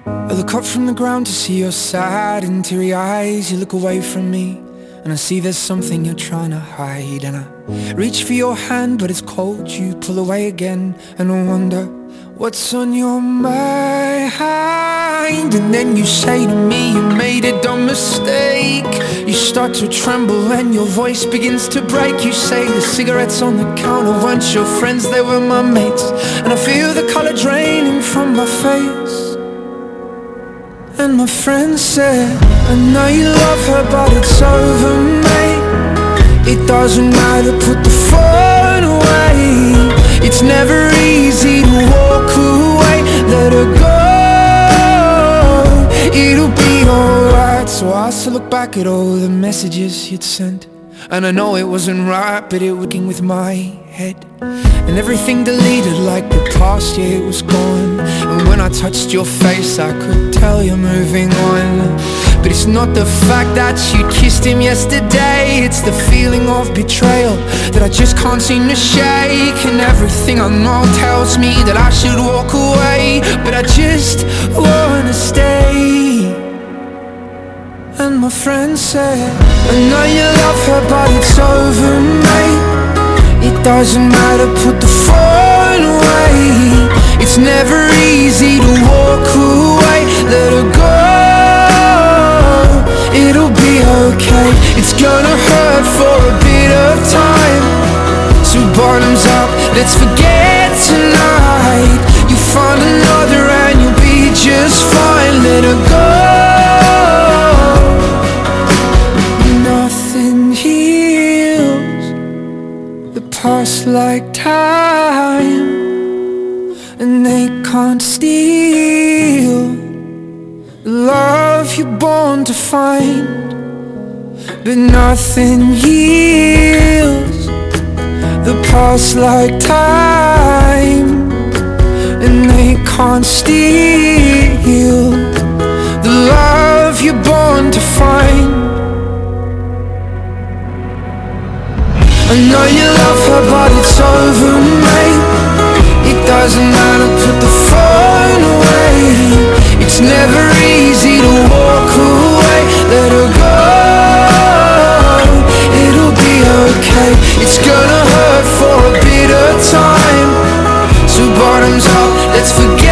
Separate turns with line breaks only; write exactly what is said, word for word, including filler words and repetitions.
I look up from the ground to see your sad and teary eyes. You look away from me and I see there's something you're trying to hide. And I reach for your hand but it's cold, you pull away again. And I wonder what's on your mind. And then you say to me you made a dumb mistake. You start to tremble and your voice begins to break. You say the cigarettes on the counter weren't your friends, they were my mates. And I feel the color draining from my face. And my friend said, I know you love her but it's over, mate. It doesn't matter, put the phone away. It's never easy to walk away. Let her go, it'll be alright. So I still look back at all the messages you'd sent, and I know it wasn't right, but it was working with my head. And everything deleted like the past, yeah, it was gone. And when I touched your face I could tell you're moving on. But it's not the fact that you kissed him yesterday, it's the feeling of betrayal that I just can't seem to shake. And everything I know tells me that I should walk away, but I just wanna stay. And my friend said, I know you love her but it's over, mate. It doesn't matter, put the phone away. It's never easy to walk away. Let her go, it'll be okay. It's gonna hurt for a bit of time, so bottoms up, let's forget tonight. You find another and you'll be just fine. Let her go. Past like time, and they can't steal the love you're born to find. But nothing heals the past like time, and they can't steal the love you're born to find. I know you love her but it's over, mate. It doesn't matter, put the phone away. It's never easy to walk away. Let her go, it'll be okay. It's gonna hurt for a bit of time, so bottoms up, let's forget